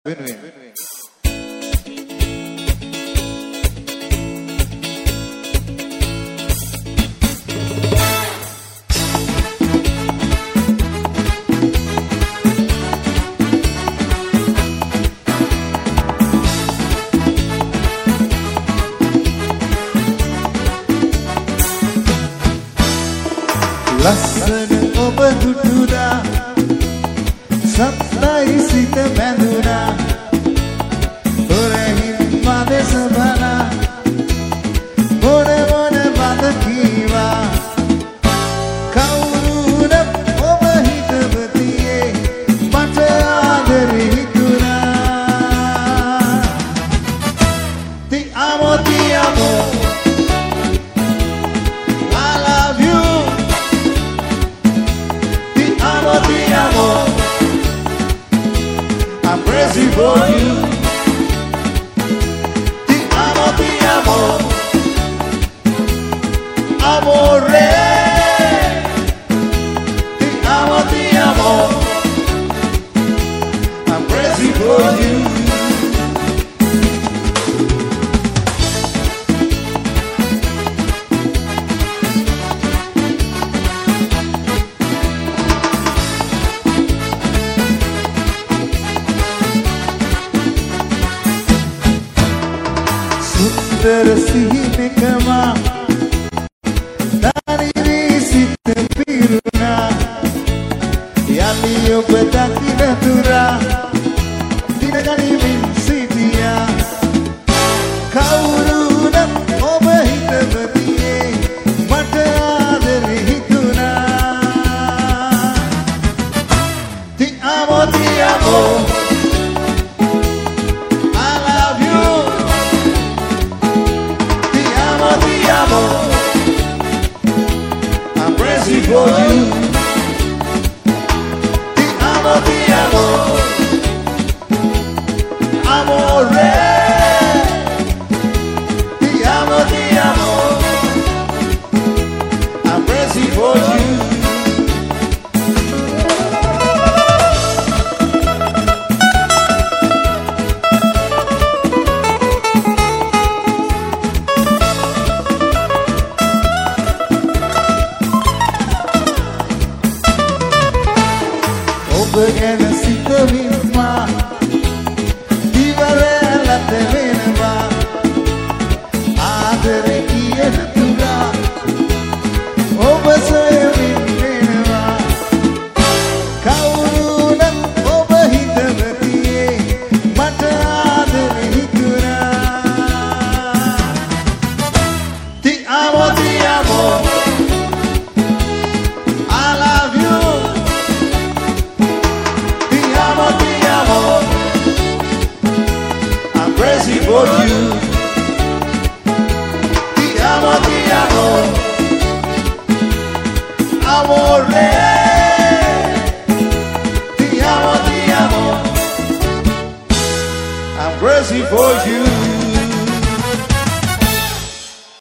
Win-win. Lassana oba dududa Sattai sita banduna Orahin made sabana Mone mone bada kiwa Kauruna oba hitavatiye Mata adare hituna Ti amo I'm crazy for you. Ti amo, amore. Ti amo, I'm crazy for you. Sundara sihine kama Dari sita piruna Yali obata kinatura Tinagani min sitia Kauruna obahita batiye Mata adare hituna Ti amo I'm crazy for you. Ti amo, amore. Ti amo, I'm crazy for you. Begana sita vinma Divarela te venva Adare kiya tura Obasaya vinva Kauruna obahita batiye Mata adare hitura Ti amo Crazy for you. Ti amo, amore.